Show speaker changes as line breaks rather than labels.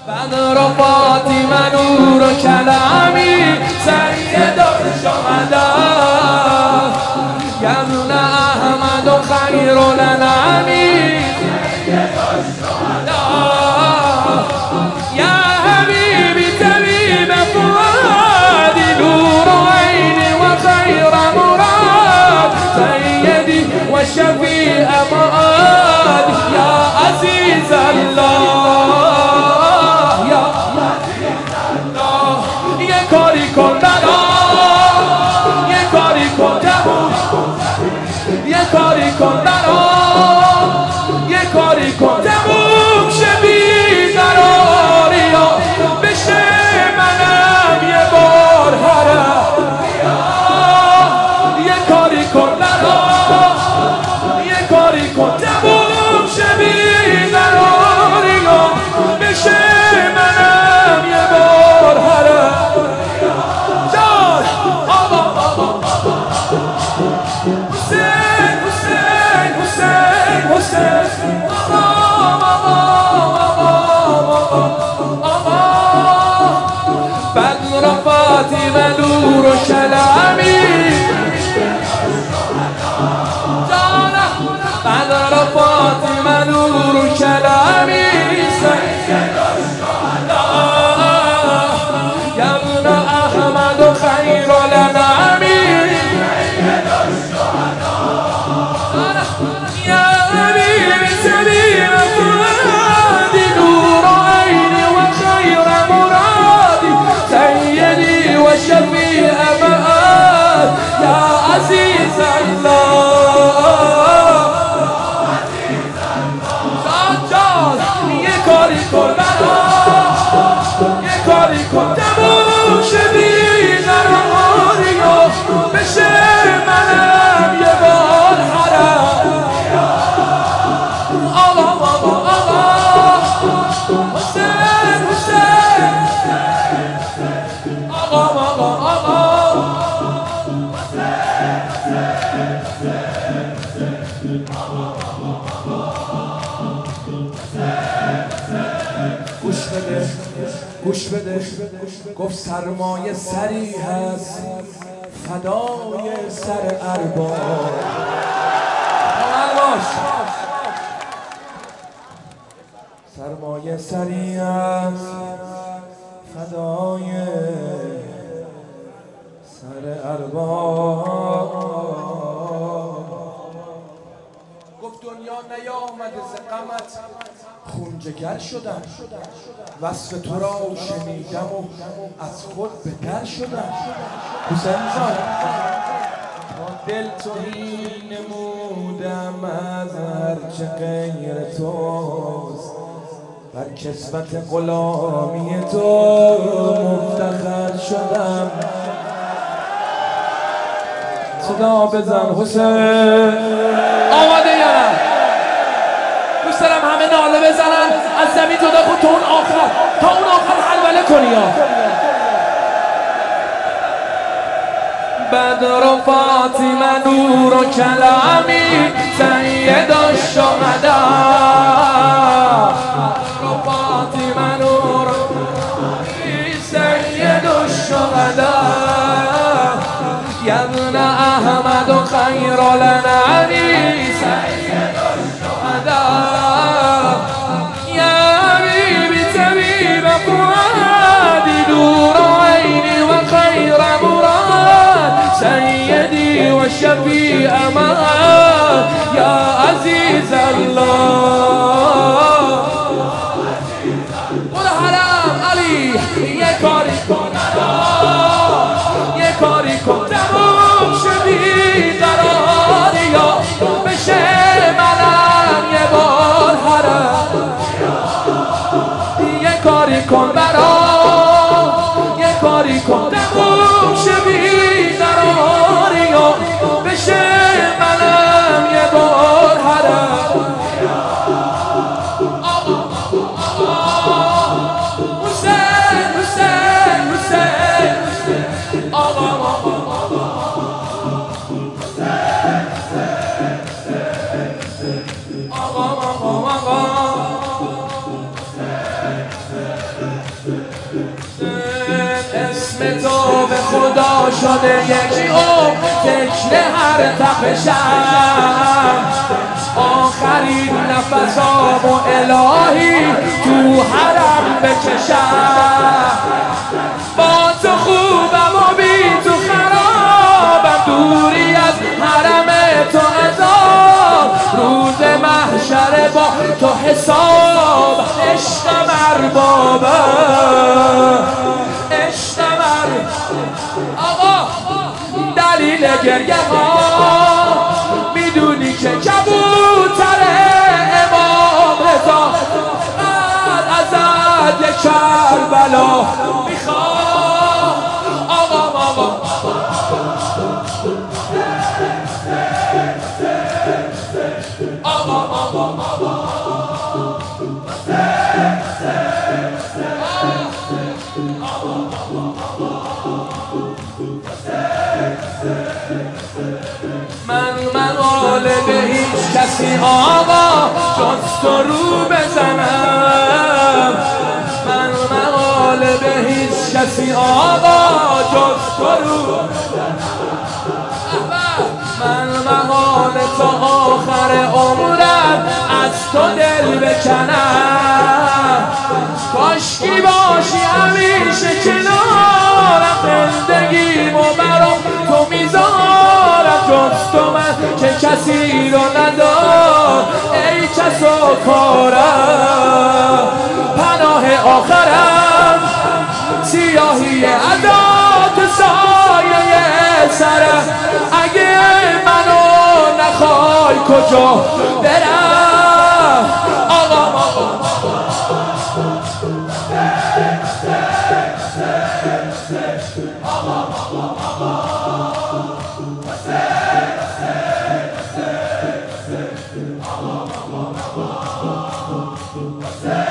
بدر و فاطمه نور و کلامی سید الشهدا یا ابن احمد و خیر الانامی سید الشهدا یا حبیبی طبیب فؤادی نور عینی و خیر مراد سیدی و شفیع معاد یا عزیز الله یه کاری کن تموم شه بیقراریا بشه منم یه بار حرم یه کاری کن یه کاری کن تموم شه بیقراریا بشه منم یه بار حرم جان بدر و فاطمه نور و کلامی بدر و فاطمه نور و کلامی سید الشهدا یا ابن احمد و خیر الانامی سید الشهدا یا حبیبی طبیب فؤادی نور عینی و خیر مرادی سیدی و شفیع معاد یا عزیز الله جان یه کاری کن یه کاری کن تموم شه بیقراری و بشه منم یه بار حرم حسین گوش بده گفت سرمایه سری هست فدای سر ارباب سرمایه سری هست فدای سر ارباب گفت دنیا نیامده ز غمت خون جگر شدم وصف تو را شنیدم و از خود به در شدم حسین جان تا دل تویی نمودم از هرچه غیر توست بر کسبت غلامی تو مفتخر شدم صدا بزن حسین آماده یا نه؟ دوست دارم همه ناله بزنن از زمین جدا کن تا اون آخر حلوله کنی یا بدر و فاطمه نور و کلامی سید الشهدا بدر و فاطمه نور و کلامی سید الشهدا یا ابن احمد و خیر الانامی سید الشهدا یا حبیبی طبیب فؤادی نور عینی و خیر مراد سیدی و شفیع معاد یا عزیز الله برو حرم علی یه کاری کن یه کاری کن تموم شه بیقراری یا بشه منم یه بار حرم یه کاری کن یه کاری کن تموم شه بیقراری یا بشه منم یه بار حرم اسم تو به خدا شده یکی فکر هر تپشم آخرین نفسامو الهی تو حرم بکشم با تو خوبم و بی تو خرابم دوری از حرم تو عذاب روز محشر با تو حساب عشقم اربابم عشقم آقا دلیل گریه ها میدونی که کبوتر امام رضا ازت یک کربلا میخوام آقا من مقال به هیچ کسی آقا جز تو رو بزنم من مقال به هیچ کسی آقا جز تو رو من مقال تا آخر عمرم از تو دل بکنم کاشکی باشی همیشه کنارم زندگیمو برام تو میذارم جز تو من که کسی رو ندار ای کس و کارم پناه آخرم سیاهی عدات سایه سرم اگه منو نخوای کجا برم آقا
Say